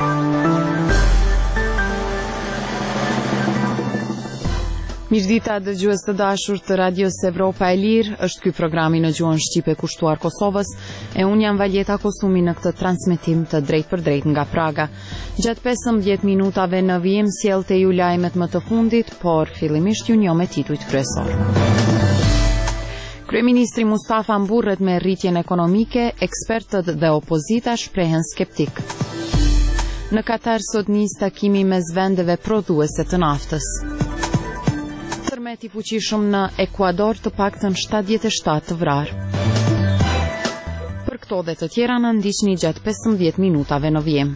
Mirëdita dëgjues të dashur të Radios Evropa e Lirë, është ky programi në gjuhën shqipe kushtuar Kosovës, e unë jam Valjeta Kosumi në këtë transmetim të drejt për drejt nga Praga. Gjatë 15 minutave në vijim sjellte ju lajmet më të fundit, por fillimisht ju njoh me titujt kryesor. Kryeministri Mustafa mburret me rritjen ekonomike, ekspertët dhe opozita shprehen skeptik. Në Katar sot nis takimi mes vendeve prodhuese të naftës. Tërmet i fuqishëm në Ekuador, të paktën 77 të vrarë. Për këto dhe të tjera në ndiqni gjatë 15 minutave në vijim.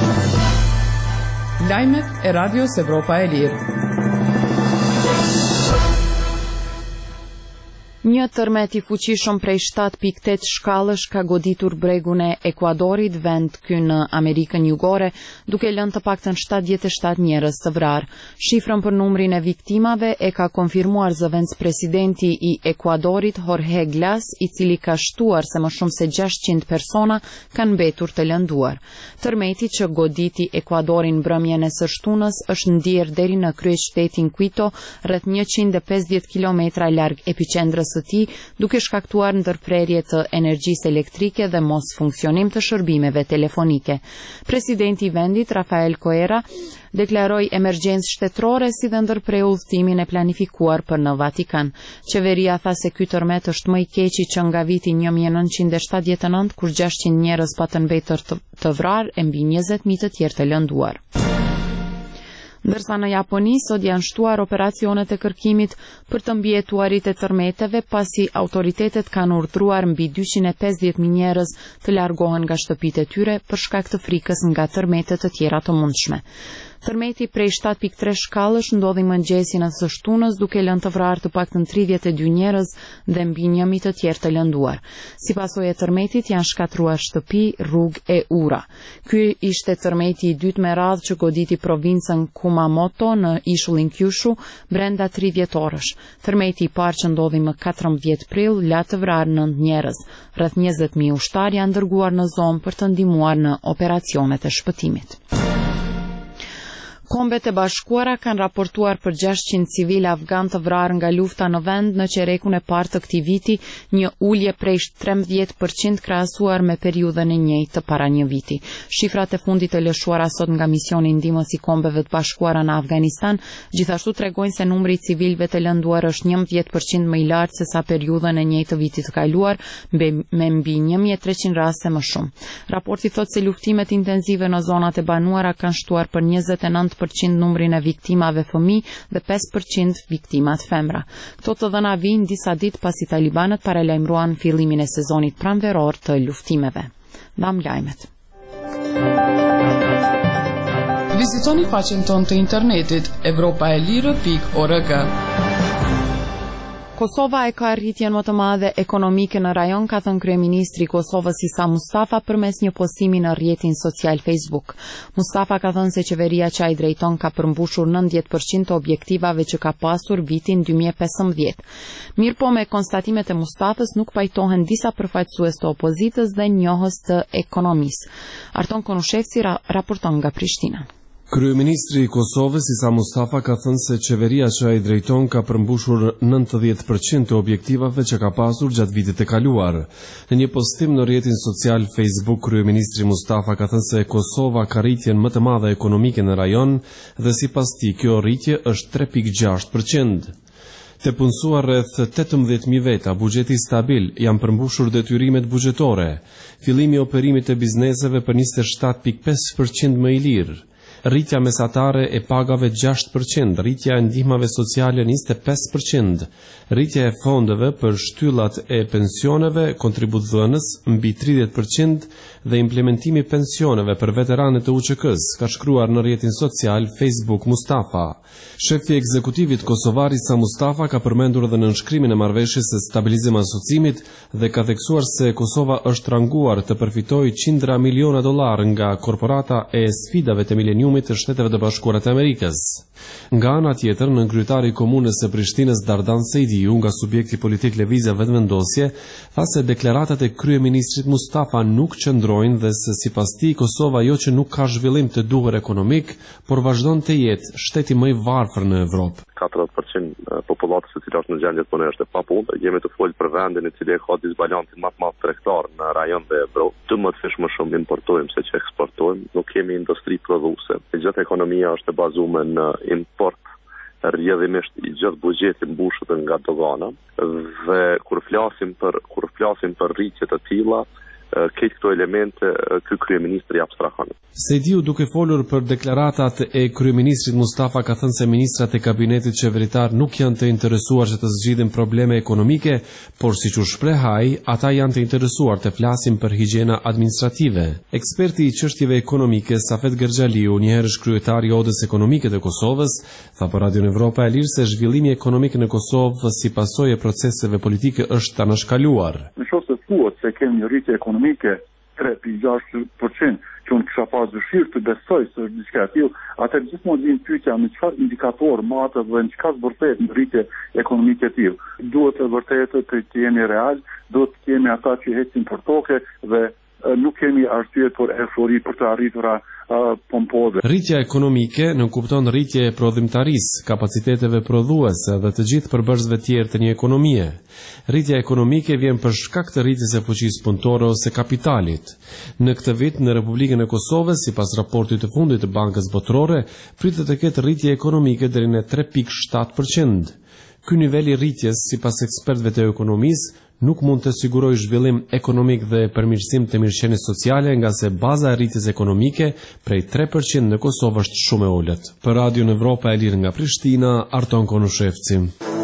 Lajmet e Radios Evropa e Lirë. Një tërmet i fuqishëm prej 7.8 shkallësh ka goditur bregun e Ekuadorit, vend ky në Amerikën Jugore, duke lënë të paktën 77 njerëz të vrarë. Shifrën për numrin e viktimave e ka konfirmuar zëvendës presidenti i Ekuadorit, Jorge Glass, i cili ka shtuar se më shumë se 600 persona kanë mbetur të lënduar. Tërmeti që goditi Ekuadorin mbrëmjen e së shtunës është ndier deri në kryeqytetin Quito, rreth 150 kilometra larg epiqendrës së tij, duke shkaktuar ndërprerje të energjisë elektrike dhe mos funksionim të shërbimeve telefonike. Presidenti i vendit, Rafael Correa, deklaroi emergjencë shtetërore si dhe ndërpreu udhëtimin e planifikuar për në Vatikan. Qeveria tha se ky tërmet është më i keqi që nga viti 1979, kur 600 njerëz patën mbetur të vrarë e mbi 20.000 të tjerë të lënduar. Ndërsa në Japoni sot janë shtuar operacionet e kërkimit për të mbietuarit e tërmeteve, pasi autoritetet kanë urdhëruar mbi 250.000 njerëz të largohen nga shtëpitë e tyre për shkak të frikës nga tërmete të tjera të mundshme. Tërmeti prej 7.3 shkallësh ndodhi mëngjesin e së shtunës, duke lënë të vrarë të paktën 32 njerëz dhe mbi 1.000 të tjerë të lënduar. Si pasojë e tërmetit janë shkatruar shtëpi, rrugë e ura. Ky ishte tërmeti i dytë me radhë që goditi provincën Kumamoto në ishullin Kyushu brenda 30 orësh. Tërmeti i parë që ndodhi më 14 prill la të vrarë 9 njerëz. Rreth 20.000 ushtar janë dërguar në zonë për të ndihmuar në operacionet e shpëtimit. Kombet e Bashkuara kanë raportuar për 600 civil afgan të vrarë nga lufta në vend në qerekun e parë të këtij viti, një ulje prej 13% krahasuar me periudhën e njëjtë të para një viti. Shifrat e fundit të lëshuara sot nga misioni ndihmës i Kombeve të Bashkuara në Afganistan gjithashtu tregojnë se numri i civilëve të lënduar është 11% më i lartë se sa periudhën e njëjtë të vitit të kaluar, me mbi 1300 raste më shumë. Raporti thotë se luftimet intensive në zonat e banuara kanë shtuar për 29% numrin e viktimave fëmijë dhe 5% viktimat femra. Këto të dhëna vijnë disa ditë pasi talibanët paralajmëruan fillimin e sezonit pranveror të luftimeve. Ndam lajmet. Vizitoni faqen tonë të internetit europaelire.org. Kosova e ka rritjen më të madhe ekonomike në rajon, ka thënë kryeministri i Kosovës Isa Mustafa përmes një postimi në rrjetin social Facebook. Mustafa ka thënë se qeveria që ai drejton ka përmbushur 90% të objektivave që ka pasur vitin 2015. Mirëpo me konstatimet e Mustafës nuk pajtohen disa përfaqësues të opozitës dhe njohës të ekonomisë. Arton Konushevci raporton nga Prishtina. Kryeministri i Kosovës Isa Mustafa ka thënë se qeveria që ai drejton ka përmbushur 90% të objektivave që ka pasur gjatë vitit të kaluar. Në një postim në rrjetin social Facebook, kryeministri Mustafa ka thënë se Kosova ka rritjen më të madhe ekonomike në rajon dhe sipas tij kjo rritje është 3.6%. Të punësuar rreth 18.000 veta, buxheti stabil, janë përmbushur detyrimet buxhetore. Fillimi i operimit të bizneseve për 27.5% më i lirë. Rritja mesatare e pagave 6%, rritja e ndihmave sociale 25%, rritja e fondeve për shtyllat e pensioneve, kontributdhënës mbi 30% dhe implementimi i pensioneve për veteranët e UÇK-s, ka shkruar në rrjetin social Facebook Mustafa. Shefi i ekzekutivit kosovar Isa Mustafa ka përmendur edhe nënshkrimin e marrëveshjes së stabilizim asociimit dhe ka theksuar se Kosova është ranguar të përfitojë $100 miliona nga korporata e sfidave të mileniumit Planiumit të Shteteve të Bashkuara të Amerikës. Nga ana tjetër, nënkryetari i Komunës së Prishtinës Dardan Sejdiu, nga subjekti politik Lëvizja Vetëvendosje, tha se deklaratat e kryeministrit Mustafa nuk qëndrojnë dhe se sipas tij Kosova jo që nuk ka zhvillim të duhur ekonomik, por vazhdon të jetë shteti më i varfër në Evropë. 40% popullatës e cila është në gjendje të punë është e papunë. Jemi të folë për vendin i cili e ka disbalancin më të madh tregtar në rajon dhe Evropë. 12 fish më shumë importojmë se që eksportojmë. Nuk kemi industri prodhuese. Gjithë ekonomia është e bazuar në import, rrjedhimisht i gjithë buxheti mbushet nga dogana dhe kur flasim për rritje të tilla, këtë këto elemente ky kryeministri abstrahon. Sejdiu, duke folur për deklaratat e kryeministrit Mustafa, ka thënë se ministrat e kabinetit qeveritar nuk janë të interesuar që të zgjidhin probleme ekonomike, por siç u shpreh ai, ata janë të interesuar të flasin për higjiena administrative. Eksperti i çështjeve ekonomike Safet Gerxhaliu, njëherësh kryetari i Odës Ekonomike të Kosovës, tha për Radio Evropa e Lirë se zhvillimi ekonomik në Kosovë si pasojë e proceseve politike është anashkaluar. Se kemi një rritje ekonomike 3.6% që unë kisha pas dëshirë të besoj se është diçka e tillë, atë gjithmonë vjen pyetja në çfarë indikator matet dhe në çka vërtet në rritje ekonomike e tillë. Duhet të vërtetë të jemi real, duhet të kemi ata që ecin për tokë dhe nuk kemi arsye për eufori për të arritura pompove. Rritja ekonomike nuk kupton rritje e prodhimtarisë, kapaciteteve prodhuese dhe të gjithë përbërësve tjerë të një ekonomie. Rritja ekonomike vjen për shkak të rritjes së fuqisë punëtore ose kapitalit. Në këtë vit në Republikën e Kosovës, sipas raportit të fundit të Bankës Botërore, pritet të ketë rritje ekonomike deri në 3.7%. Ky nivel i rritjes, sipas ekspertëve të ekonomisë, nuk mund të sigurojë zhvillim ekonomik dhe përmirësim të mirëqenies sociale, nga se baza e rritjes ekonomike prej 3% në Kosovë është shumë e ulët. Për Radio Evropa e Lirë nga Prishtina, Arton Konushevci.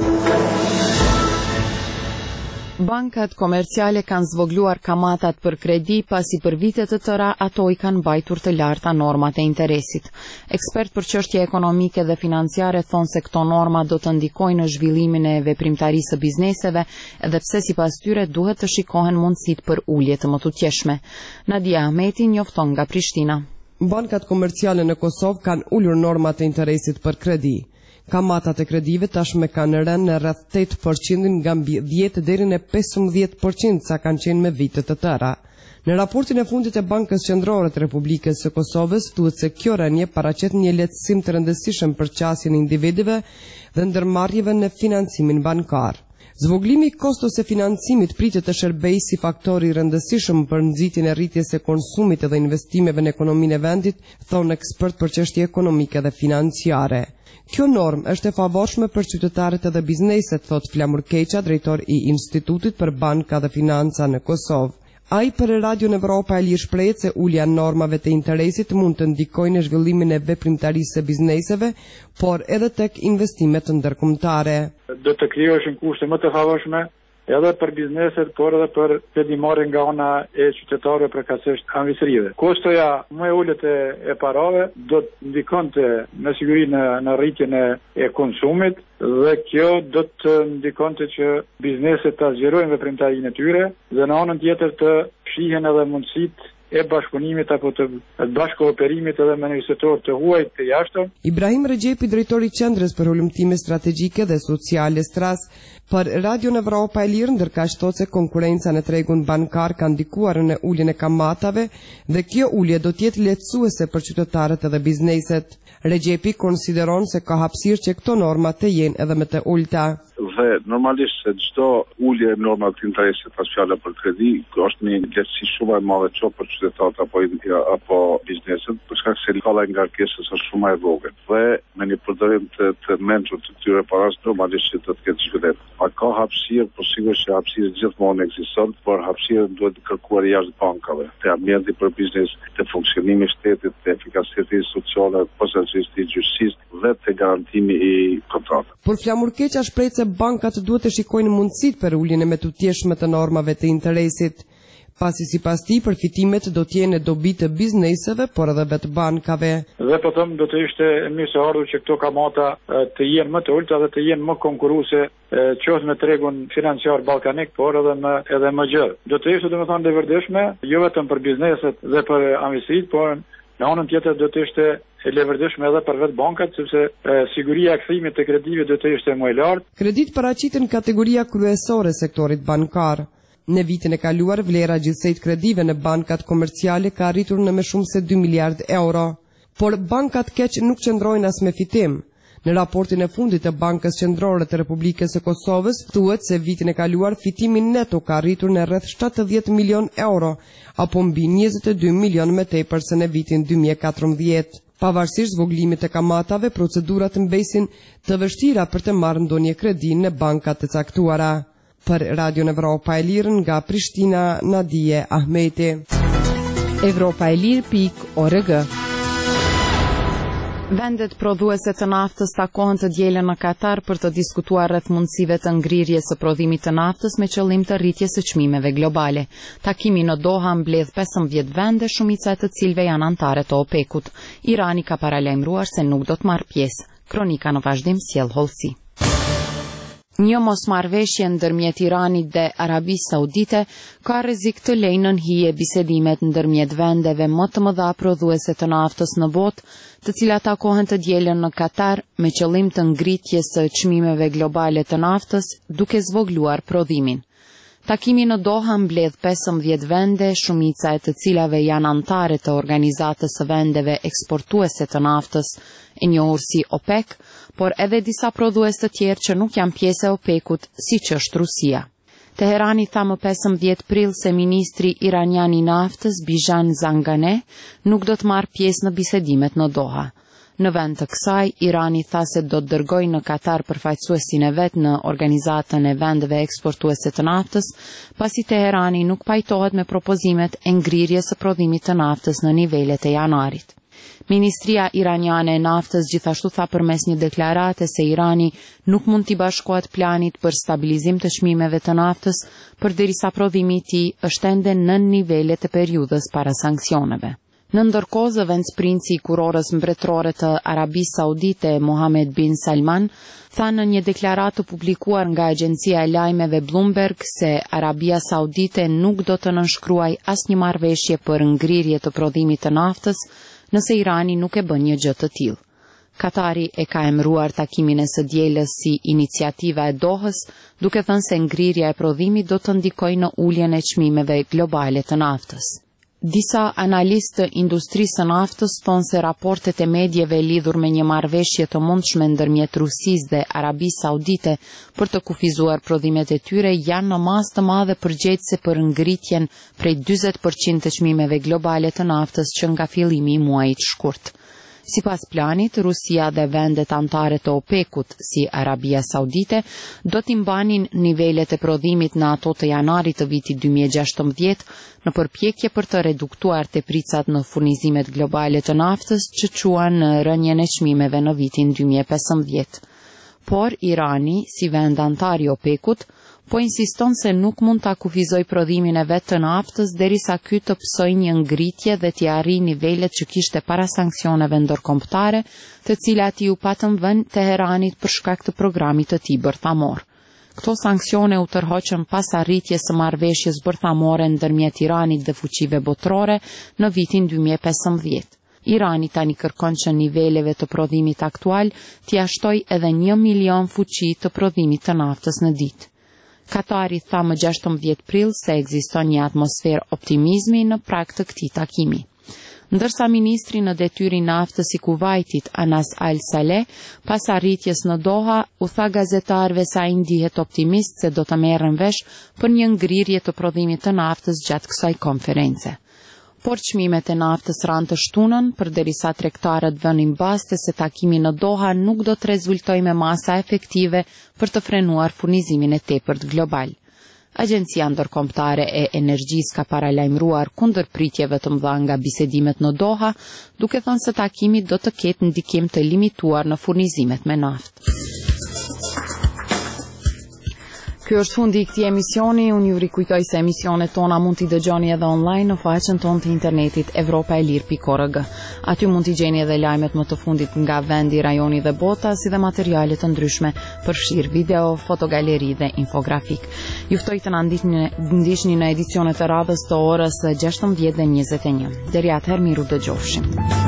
Bankat komerciale kanë zvogluar kamatat për kredi pasi për vite të tëra ato i kanë mbajtur të larta normat e interesit. Ekspert për çështje ekonomike dhe financiare thonë se këto norma do të ndikojnë në zhvillimin e veprimtarisë së bizneseve, edhe pse sipas tyre duhet të shikohen mundësitë për ulje të mëtutjeshme. Nadia Ahmeti njofton nga Prishtina. Bankat komerciale në Kosovë kanë ulur normat e interesit për kredi. Kamatat e kredive tashme kanë rënë në rreth 8% nga mbi 10 deri në 15% sa kanë qenë me vite të tëra. Në raportin e fundit e Bankës Qendrore të Republikës së Kosovës thuhet se kjo rënje paraqet një lehtësim të rëndësishëm për qasjen e individëve dhe ndërmarrjeve në financimin bankar. Zvoglimi i kostos e financimit pritet të shërbejë si faktor i rëndësishëm për nxitjen e rritjes së konsumit dhe investimeve në ekonominë e vendit, thonë ekspert për çështje ekonomike dhe financiare. Kjo normë është e favorshme për qytetarët edhe bizneset, thot Flamur Keqa, drejtor i Institutit për Banka dhe Financa në Kosovë. Ai për Radio Evropa e Lirë shprehet se ulja normave të interesit mund të ndikojë në zhvillimin e veprimtarisë së bizneseve, por edhe tek investimet ndërkombëtare. Do të krijohen kushte më të favorshme edhe për bizneset, por edhe për kredimarrjen nga ana e qytetarëve përkatësisht anëvisërive. Kostoja më e ulët e parave do të ndikonte me siguri në rritjen e konsumit dhe kjo do të ndikonte që bizneset ta zgjerojnë veprimtarinë e tyre dhe në anën tjetër të shihen edhe mundësitë e bashkëpunimit apo të bashkëoperimit edhe me investitorë të huaj të jashtëm. Ibrahim Regjepi, drejtori i Qendrës për Ulëmtime Strategjike dhe Sociale Stras, për Radio Evropa e Lirë, ndërkaq thotë se konkurenca në tregun bankar ka ndikuar në uljen e kamatave dhe kjo ulje do të jetë lehtësuese për qytetarët edhe bizneset. Regjepi konsideron se ka hapësirë që këto norma të jenë edhe më të ulta. Dhe normalisht se çdo ulje e normave të interesit pas fjala për kredi është një lehtësi shumë e madhe çdo për qytetarët apo bizneset, për shkak se kolla e ngarkesës është shumë e vogël. Dhe me një përdorim të mençur të këtyre parash normalisht që do të ketë zhvillim. A ka hapësirë, po sigurisht që hapësira gjithmonë ekziston, por hapësira duhet të kërkuar jashtë bankave, te ambienti për biznes, te funksionimi i shtetit, te efikasiteti sociale, posaçërisht i gjyqësisë dhe te garantimi i kontratave. Por Flamur Keqa shpreh se bankat duhet të shikojnë mundësitë për uljen e mëtutjeshme të normave të interesit, pasi sipas tij përfitimet do të jenë dobi të bizneseve, por edhe vetë bankave. Dhe po them do të ishte mirë së ardhur që këto kamata të jenë më të ulta dhe të jenë më konkurruese qoftë me tregun financiar ballkanik, por edhe më gjerë. Do të ishte domethënë e vërtetshme, jo vetëm për bizneset dhe për anëvisit, por Në anën tjetër do të ishte e leverdishme edhe për vetë bankat, sepse siguria e kthimit të kredive do të ishte më e lartë. Kredit paraqiten kategoria kryesore e sektorit bankar. Në vitin e kaluar, vlera gjithsej të kredive në bankat komerciale ka arritur në më shumë se 2 miliard euro. Por bankat keq nuk qëndrojnë as me fitim. Në raportin e fundit të Bankës Qendrore të Republikës së Kosovës thuhet se vitin e kaluar fitimi neto ka arritur në rreth 70 milion euro, apo mbi 22 milion më tepër se në vitin 2014. Pavarësisht zvoglimit të kamatave, procedurat mbesin të vështira për të marrë ndonjë kredi në bankat të caktuara. Për Radio Evropa e Lirë nga Prishtina, Nadije Ahmeti. Evropaelir.org. Vendet prodhuese të naftës takohen të dielën në Katar për të diskutuar rreth mundësive të ngrirjes së prodhimit të naftës me qëllim të rritjes së çmimeve globale. Takimi në Doha mbledh 15 vende, shumica e të cilëve janë anëtare të OPEC-ut. Irani ka paralajmëruar se nuk do të marrë pjesë. Kronika në vazhdim sjell hollësi. Një mosmarrveshje ndërmjet Iranit dhe Arabisë Saudite ka rrezik të lejë nën hije bisedimet ndërmjet vendeve më të mëdha prodhuese të naftës në botë, të cilat takohen të dielën në Katar me qëllim të ngritjes së çmimeve globale të naftës, duke zvogluar prodhimin. Takimi në Doha mbledh 15 vende, shumica e të cilave janë anëtare të Organizatës së Vendeve Eksportuese të Naftës, e njohur si OPEC, por edhe disa prodhues të tjerë që nuk janë pjesë e OPEC-ut, siç është Rusia. Teherani tha më 15 prill se ministri iranian i naftës Bijan Zanganeh nuk do të marrë pjesë në bisedimet në Doha. Në vend të kësaj, Irani tha se do të dërgojë në Katar përfaqësuesin e vet në Organizatën e Vendeve Eksportuese të Naftës, pasi Teherani nuk pajtohet me propozimet e ngrirjes së prodhimit të naftës në nivelet e janarit. Ministria iraniane e naftës gjithashtu tha përmes një deklarate se Irani nuk mund t'i bashkohet planit për stabilizim të çmimeve të naftës, përderisa prodhimi i tij është ende nën nivelet e periudhës para sanksioneve. Në ndërkohë, zëvendës princi i kurorës mbretërore të Arabisë Saudite, Mohammed bin Salman, tha në një deklaratë të publikuar nga agjencia e lajmeve Bloomberg se Arabia Saudite nuk do të nënshkruaj asnjë marrëveshje për ngrirje të prodhimit të naftës nëse Irani nuk e bën një gjë të tillë. Katari e ka emëruar takimin e së dielës si iniciativa e Dohës, duke thënë se ngrirja e prodhimit do të ndikojë në uljen e çmimeve globale të naftës. Disa analistë të industrisë së naftës thonë se raportet e medjeve lidhur me një marrëveshje të mundshme ndërmjet Rusisë dhe Arabisë Saudite për të kufizuar prodhimet e tyre janë në masë të madhe përgjegjëse për ngritjen prej 40% të çmimeve globale të naftës që nga fillimi i muajit shkurt. Sipas planit, Rusia dhe vendet anëtare të OPEC-ut, si Arabia Saudite, do t'i mbanin nivelet e prodhimit në ato të janarit të vitit 2016 në përpjekje për të reduktuar tepricat në furnizimet globale të naftës që quan në rënjen e çmimeve në vitin 2015. Por Irani, si vend antar i OPEC-ut, po insiston se nuk mund ta kufizoj prodhimin e vet të naftës derisa ky të psojë një ngritje dhe t'i arrijë nivelet që kishte para sanksioneve ndërkombëtare, të cilat u patën vënë Teheranit për shkak të programit të tij bërthamor. Këto sanksione u tërhoqën pas arritjes së marrëveshjes bërthamore ndërmjet Iranit dhe fuqive botërore në vitin 2015. Irani tani kërkon që niveleve të prodhimit aktual t'i ashtojë edhe 1 milion fuqi të prodhimit të naftës në ditë. Katari tha më 16 prill se ekziston një atmosferë optimizmi në prag të këtij takimi. Ndërsa ministri në detyrë i naftës i Kuvajtit, Anas Al Saleh, pas arritjes në Doha, u tha gazetarëve se ai ndihet optimist se do të merren vesh për një ngrirje të prodhimit të naftës gjatë kësaj konference. Por çmimet e naftës ranë të shtunën, përderisa tregtarët vënin baste se takimi në Doha nuk do të rezultojë me masa efektive për të frenuar furnizimin e tepërt global. Agjencia Ndërkombëtare e Energjisë ka paralajmëruar kundër pritjeve të mëdha nga bisedimet në Doha, duke thënë se takimi do të ketë ndikim të limituar në furnizimet me naftë. Ky Ky është fundi I këtij emisioni. Unë ju rikujtoj se emisionet tona mund t'i dëgjoni edhe online në faqen tonë të internetit evropaelir.org. Aty mund t'i gjeni edhe lajmet më të fundit nga vendi, rajoni dhe bota, si dhe materiale të ndryshme, përfshirë video, fotogaleri dhe infografik. Ju ftoj të na ndiqni në edicionet e radhës të orës 16:21. Deri atëherë miru dëgjofshim.